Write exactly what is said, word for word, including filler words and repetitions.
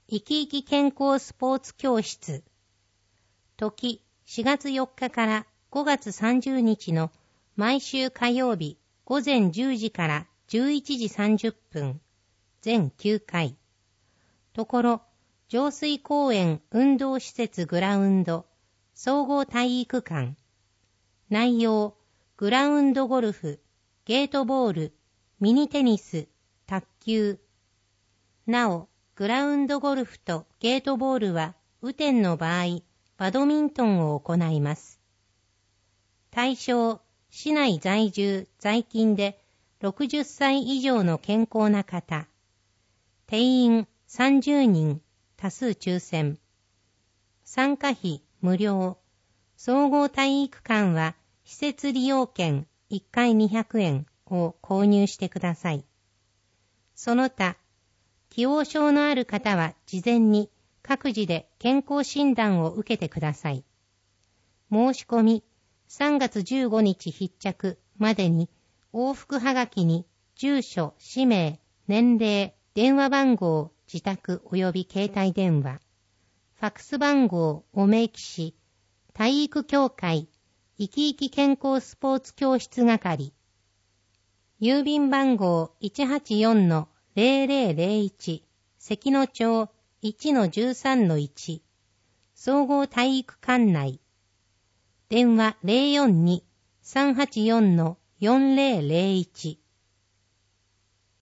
生き生き健康スポーツ教室。時しがつよっかからごがつさんじゅうにちの毎週火曜日午前じゅうじからじゅういちじさんじゅっぷん。全きゅうかい。ところ、上水公園運動施設グラウンド、総合体育館。内容、グラウンドゴルフ、ゲートボール、ミニテニス、卓球。なお、グラウンドゴルフとゲートボールは、雨天の場合、バドミントンを行います。対象、市内在住、在勤でろくじゅっさい以上の健康な方。定員さんじゅうにん、多数抽選。参加費無料。総合体育館は施設利用券いっかいにひゃくえんを購入してください。その他、既往症のある方は事前に各自で健康診断を受けてください。申し込みさんがつじゅうごにち必着までに往復はがきに住所、氏名、年齢、電話番号、自宅及び携帯電話、ファックス番号を明記し、体育協会生き生き健康スポーツ教室係、郵便番号 いちはちよんのぜろぜろぜろいち 関野町 いちのじゅうさんのいち 総合体育館内、電話 ゼロよんに さんはちよんのよんぜろぜろいち